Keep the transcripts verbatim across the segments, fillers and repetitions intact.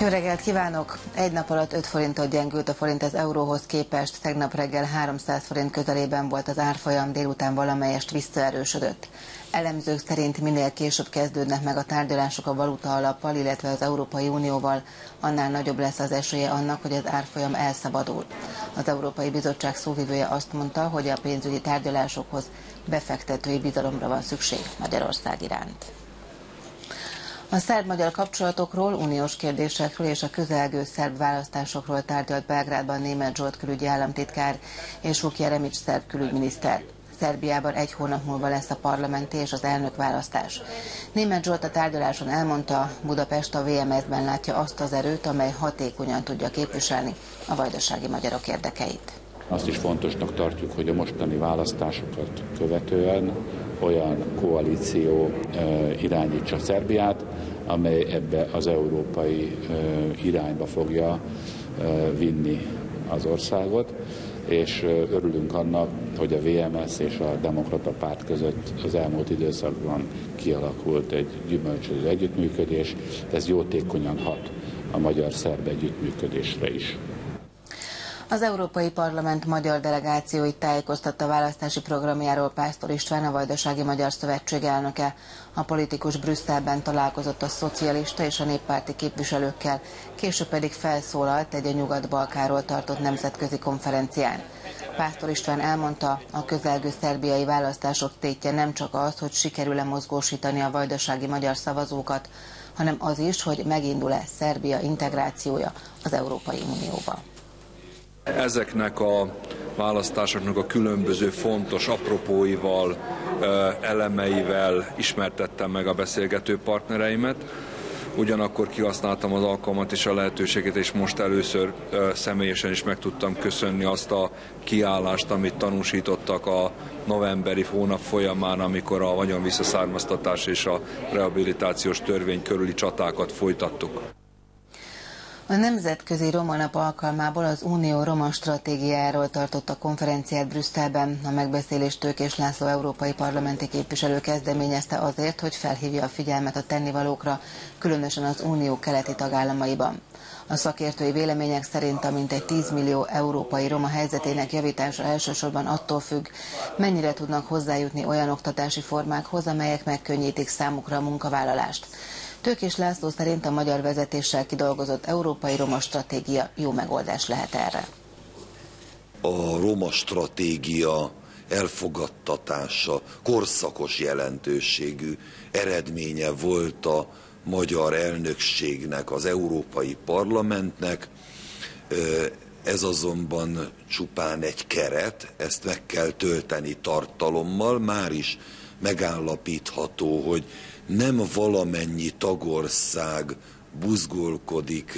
Jó reggelt kívánok! Egy nap alatt öt forintot gyengült a forint az euróhoz képest, tegnap reggel háromszáz forint közelében volt az árfolyam, délután valamelyest visszaerősödött. Elemzők szerint minél később kezdődnek meg a tárgyalások a valuta alappal, illetve az Európai Unióval, annál nagyobb lesz az esélye annak, hogy az árfolyam elszabadul. Az Európai Bizottság szóvivője azt mondta, hogy a pénzügyi tárgyalásokhoz befektetői bizalomra van szükség Magyarország iránt. A szerb-magyar kapcsolatokról, uniós kérdésekről és a közelgő szerb választásokról tárgyalt Belgrádban Németh Zsolt külügyi államtitkár és Vuk Jeremics szerb külügyminiszter. Szerbiában egy hónap múlva lesz a parlamenti és az elnökválasztás. Németh Zsolt a tárgyaláson elmondta, Budapest a vé em es-ben látja azt az erőt, amely hatékonyan tudja képviselni a vajdasági magyarok érdekeit. Azt is fontosnak tartjuk, hogy a mostani választásokat követően olyan koalíció irányítsa Szerbiát, amely ebbe az európai irányba fogja vinni az országot, és örülünk annak, hogy a vé em es és a Demokrata Párt között az elmúlt időszakban kialakult egy gyümölcsöző együttműködés, ez jótékonyan hat a magyar-szerb együttműködésre is. Az Európai Parlament magyar delegációit tájékoztatta választási programjáról Pásztor István, a Vajdasági Magyar Szövetség elnöke. A politikus Brüsszelben találkozott a szocialista és a néppárti képviselőkkel, később pedig felszólalt egy a Nyugat-Balkánról tartott nemzetközi konferencián. Pásztor István elmondta, a közelgő szerbiai választások tétje nem csak az, hogy sikerül-e mozgósítani a vajdasági magyar szavazókat, hanem az is, hogy megindul-e Szerbia integrációja az Európai Unióba. Ezeknek a választásoknak a különböző fontos apropóival, elemeivel ismertettem meg a beszélgető partnereimet. Ugyanakkor kihasználtam az alkalmat és a lehetőséget, és most először személyesen is meg tudtam köszönni azt a kiállást, amit tanúsítottak a novemberi hónap folyamán, amikor a vagyonvisszaszármaztatás és a rehabilitációs törvény körüli csatákat folytattuk. A Nemzetközi Roma Nap alkalmából az Unió roma stratégiájáról tartott a konferenciát Brüsszelben. A megbeszélést Tőkés László európai parlamenti képviselő kezdeményezte azért, hogy felhívja a figyelmet a tennivalókra, különösen az Unió keleti tagállamaiban. A szakértői vélemények szerint a mintegy tíz millió európai roma helyzetének javítása elsősorban attól függ, mennyire tudnak hozzájutni olyan oktatási formákhoz, amelyek megkönnyítik számukra a munkavállalást. Tőkés László szerint a magyar vezetéssel kidolgozott európai roma stratégia jó megoldás lehet erre. A roma stratégia elfogadtatása korszakos jelentőségű eredménye volt a magyar elnökségnek, az Európai Parlamentnek. Ez azonban csupán egy keret, ezt meg kell tölteni tartalommal, már is megállapítható, hogy nem valamennyi tagország buzgolkodik,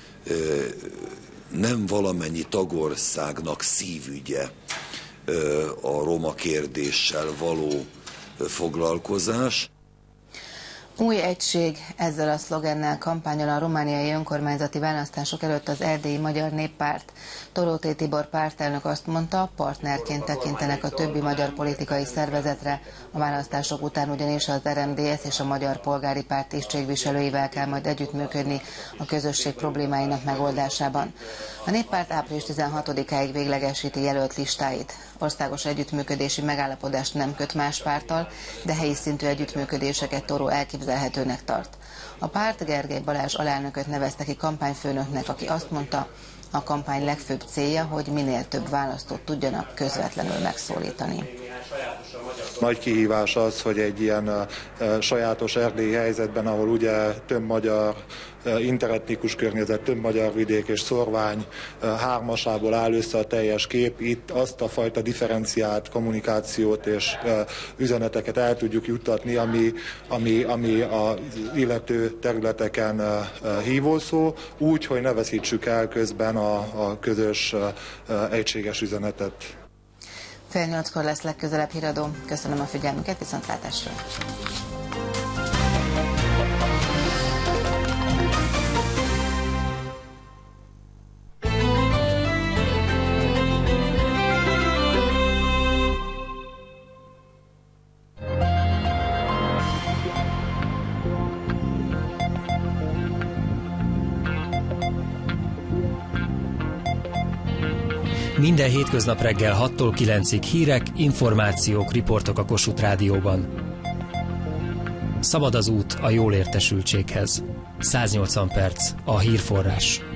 nem valamennyi tagországnak szívügye a roma kérdéssel való foglalkozás. Új egység, ezzel a szlogennel kampányol a romániai önkormányzati választások előtt az erdélyi Magyar Néppárt. Dorothée Tibor pártelnök azt mondta, partnerként tekintenek a többi magyar politikai szervezetre. A választások után ugyanis az er em dé es és a Magyar Polgári Párt tisztségviselőivel kell majd együttműködni a közösség problémáinak megoldásában. A Néppárt április tizenhatodikáig véglegesíti jelölt listáit. Országos együttműködési megállapodást nem köt más párttal, de helyi szintű együttműködéseket Toró elképzelhetőnek tart. A párt Gergely Balázs alelnököt nevezte ki kampányfőnöknek, aki azt mondta, a kampány legfőbb célja, hogy minél több választót tudjanak közvetlenül megszólítani. Nagy kihívás az, hogy egy ilyen uh, sajátos erdélyi helyzetben, ahol ugye több magyar uh, interetnikus környezet, több magyar vidék és szorvány uh, hármasából áll össze a teljes kép, itt azt a fajta differenciált kommunikációt és uh, üzeneteket el tudjuk juttatni, ami, ami, ami az illető területeken uh, uh, hívószó, úgy, hogy ne veszítsük el közben a, a közös uh, uh, egységes üzenetet. Fél nyolckor lesz legközelebb híradó. Köszönöm a figyelmüket, viszontlátásra! Minden hétköznap reggel hattól kilencig hírek, információk, riportok a Kossuth Rádióban. Szabad az út a jól értesültséghez. száznyolcvan perc, a hírforrás.